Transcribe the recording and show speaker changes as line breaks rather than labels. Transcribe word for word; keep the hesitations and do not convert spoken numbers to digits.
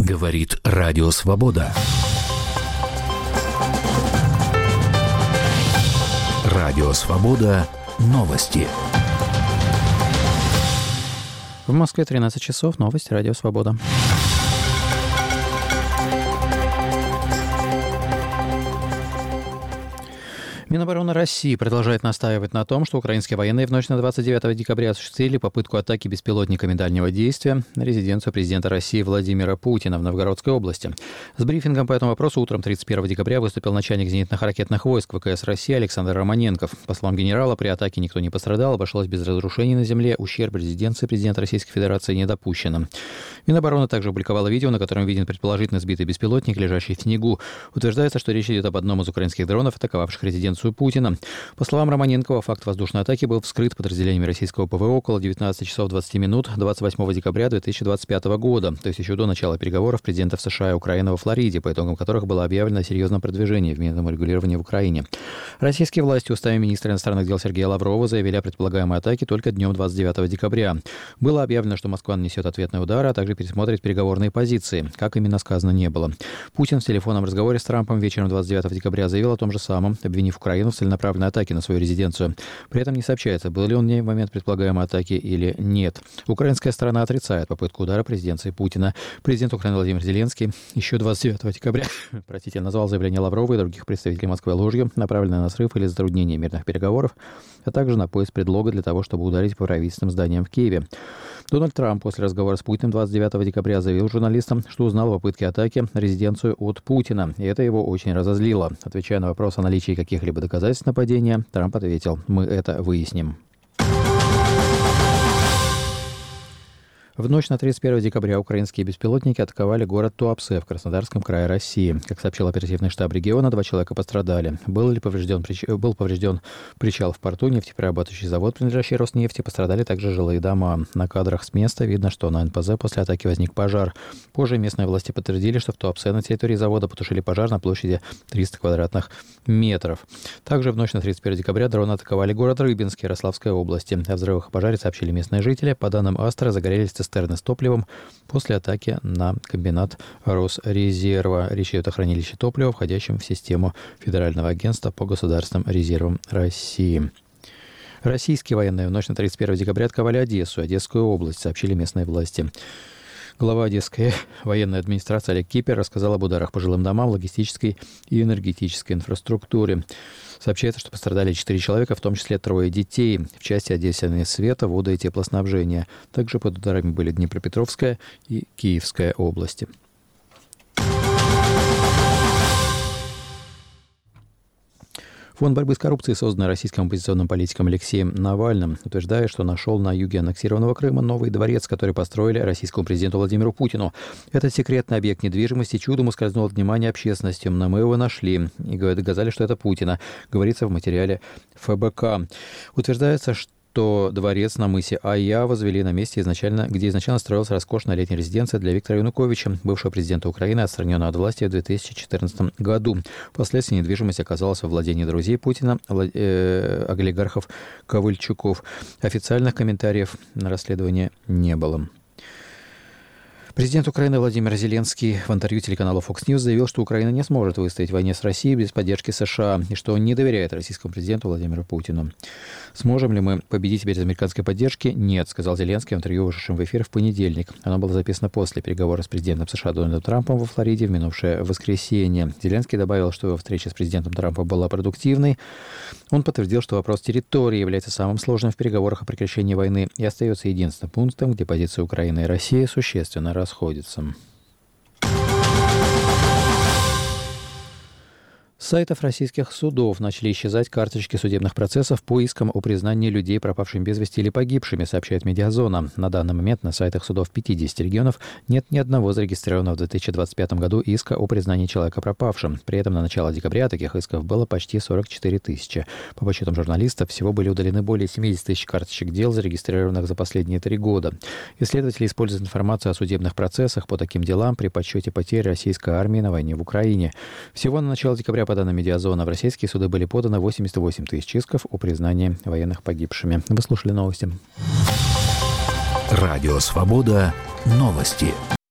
Говорит Радио Свобода. Радио Свобода. Новости.
В Москве тринадцать часов. Новости Радио Свобода. Минобороны России продолжает настаивать на том, что украинские военные в ночь на двадцать девятое декабря осуществили попытку атаки беспилотниками дальнего действия на резиденцию президента России Владимира Путина в Новгородской области. С брифингом по этому вопросу утром тридцать первого декабря выступил начальник зенитных ракетных войск ВКС России Александр Романенков. По словам генерала, при атаке никто не пострадал, обошлось без разрушений на земле, ущерб резиденции президента Российской Федерации не допущено. Минобороны также опубликовала видео, на котором виден предположительно сбитый беспилотник, лежащий в снегу. Утверждается, что речь идет об одном из украинских дронов, атаковавших резиденцию Путина. По словам Романенкова, факт воздушной атаки был вскрыт подразделениями российского ПВО около девятнадцати часов двадцати минут двадцать восьмого декабря две тысячи двадцать пятого года, то есть еще до начала переговоров президентов США и Украины во Флориде, по итогам которых было объявлено о серьезном продвижении в мирном урегулировании в Украине. Российские власти устами министра иностранных дел Сергея Лаврова заявили о предполагаемой атаке только днем двадцать девятого декабря. Было объявлено, что Москва нанесет ответный удар, а также пересмотрит переговорные позиции. Как именно сказано, не было. Путин в телефонном разговоре с Трампом вечером двадцать девятого декабря заявил о том же самом, обвинив Украину в целенаправленной атаке на свою резиденцию. При этом не сообщается, был ли он в ней в момент предполагаемой атаки или нет. Украинская сторона отрицает попытку удара президенции Путина. Президент Украины Владимир Зеленский еще двадцать девятого декабря простите, назвал заявление Лаврова и других представителей Москвы ложью, направленное на срыв или затруднение мирных переговоров, а также на поиск предлога для того, чтобы ударить по правительственным зданиям в Киеве. Дональд Трамп после разговора с Путиным двадцать девятого декабря заявил журналистам, что узнал о попытке атаки на резиденцию от Путина, и это его очень разозлило. Отвечая на вопрос о наличии каких-либо доказательств нападения, Трамп ответил: «Мы это выясним». В ночь на тридцать первого декабря украинские беспилотники атаковали город Туапсе в Краснодарском крае России. Как сообщил оперативный штаб региона, два человека пострадали. Был ли поврежден, был поврежден причал в порту, нефтеперерабатывающий завод, принадлежащий Роснефти, пострадали также жилые дома. На кадрах с места видно, что на эн пэ зэ после атаки возник пожар. Позже местные власти подтвердили, что в Туапсе на территории завода потушили пожар на площади триста квадратных метров. Также в ночь на тридцать первого декабря дроны атаковали город Рыбинск Ярославской области. О взрывах и пожаре сообщили местные жители. По данным Астра, загорелись цистерны с топливом после атаки на комбинат Росрезерва. Речь идет о хранилище топлива, входящем в систему Федерального агентства по государственным резервам России. Российские военные в ночь на тридцать первого декабря атаковали Одессу, Одесскую область, сообщили местные власти. Глава Одесской военной администрации Олег Кипер рассказал об ударах по жилым домам, логистической и энергетической инфраструктуре. Сообщается, что пострадали четыре человека, в том числе трое детей в части отдельного света, вода и теплоснабжения. Также под ударами были Днепропетровская и Киевская области. Фонд борьбы с коррупцией, созданный российским оппозиционным политиком Алексеем Навальным, утверждает, что нашел на юге аннексированного Крыма новый дворец, который построили российскому президенту Владимиру Путину. Этот секретный объект недвижимости чудом ускользнул от внимания общественности, но мы его нашли. И доказали, что это Путина, говорится в материале эф бэ ка. Утверждается, что что дворец на мысе Айя возвели на месте, изначально, где изначально строилась роскошная летняя резиденция для Виктора Януковича, бывшего президента Украины, отстраненного от власти в две тысячи четырнадцатом году. Впоследствии недвижимость оказалась во владении друзей Путина, э, олигархов Ковальчуков. Официальных комментариев на расследование не было. Президент Украины Владимир Зеленский в интервью телеканалу Fox News заявил, что Украина не сможет выстоять в войне с Россией без поддержки США, и что он не доверяет российскому президенту Владимиру Путину. «Сможем ли мы победить без американской поддержки? Нет», сказал Зеленский в интервью, вышедшем в эфир в понедельник. Оно было записано после переговора с президентом США Дональдом Трампом во Флориде в минувшее воскресенье. Зеленский добавил, что его встреча с президентом Трампом была продуктивной. Он подтвердил, что вопрос территории является самым сложным в переговорах о прекращении войны и остается единственным пунктом, где позиции Украины и России существенно расходятся. С сайтов российских судов начали исчезать карточки судебных процессов по искам о признании людей пропавшими без вести или погибшими, сообщает «Медиазона». На данный момент на сайтах судов пятидесяти регионов нет ни одного зарегистрированного в две тысячи двадцать пятом году иска о признании человека пропавшим. При этом на начало декабря таких исков было почти сорок четыре тысячи. По подсчетам журналистов, всего были удалены более семьдесят тысяч карточек дел, зарегистрированных за последние три года. Исследователи используют информацию о судебных процессах по таким делам при подсчете потерь российской армии на войне в Украине. Всего на начало декабря, по данным «Медиазона», в российские суды были поданы восемьдесят восемь тысяч исков о признании военных погибшими. Вы слушали новости.
Радио «Свобода». Новости.